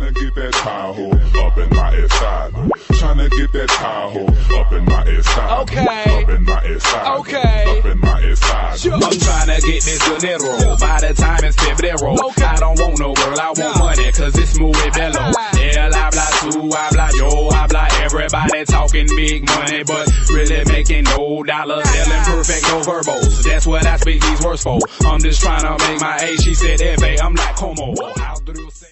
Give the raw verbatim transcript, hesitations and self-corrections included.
Tryna get that Tahoe up in my east side. Tryna get that Tahoe up in my east side. Okay. Up in my east side. Okay. Up in my east side. Sure. I'm tryna get this dinero. By the time it's febrero. Okay. I don't want no girl, I want No. money, cause it's muy bello. Él habla tú, habla yo, habla everybody talking big money, but really making no dollars, selling perfect, no verbals. That's what I speak these words for. I'm just tryna make my A. She said F A, I'm like, como.